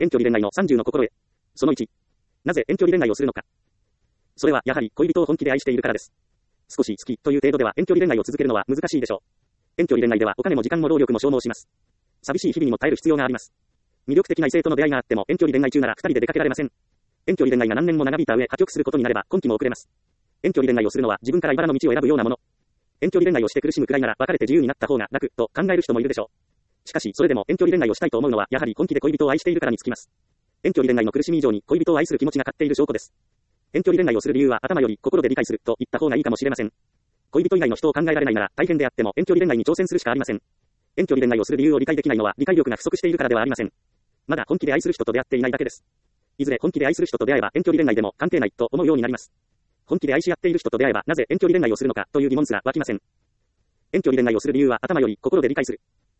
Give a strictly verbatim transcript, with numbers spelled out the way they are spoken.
遠距離恋愛のさんじゅうの心得。そのいち。なぜ遠距離恋愛をするのか。それはやはり恋人を本気で愛しているからです。少し好きという程度では遠距離恋愛を続けるのは難しいでしょう。遠距離恋愛ではお金も時間も労力も消耗します。寂しい日々にも耐える必要があります。魅力的な異性との出会いがあっても遠距離恋愛中ならふたりで出かけられません。遠距離恋愛が何年も長引いた上破局することになれば今期も遅れます。遠距離恋愛をするのは自分から茨の道を選ぶようなもの。遠距離恋愛をして苦しむくらいなら別れて自由になった方が楽と考える人もいるでしょう。しかしそれでも遠距離恋愛をしたいと思うのはやはり本気で恋人を愛しているからにつきます。遠距離恋愛の苦しみ以上に恋人を愛する気持ちが勝っている証拠です。遠距離恋愛をする理由は頭より心で理解すると言った方がいいかもしれません。恋人以外の人を考えられないなら大変であっても遠距離恋愛に挑戦するしかありません。遠距離恋愛をする理由を理解できないのは理解力が不足しているからではありません。まだ本気で愛する人と出会っていないだけです。いずれ本気で愛する人と出会えば遠距離恋愛でも関係ないと思うようになります。本気で愛し合っている人と出会えばなぜ遠距離恋愛をするのかという疑問すら湧きません。遠距離恋愛をする理由は頭より心で理解する。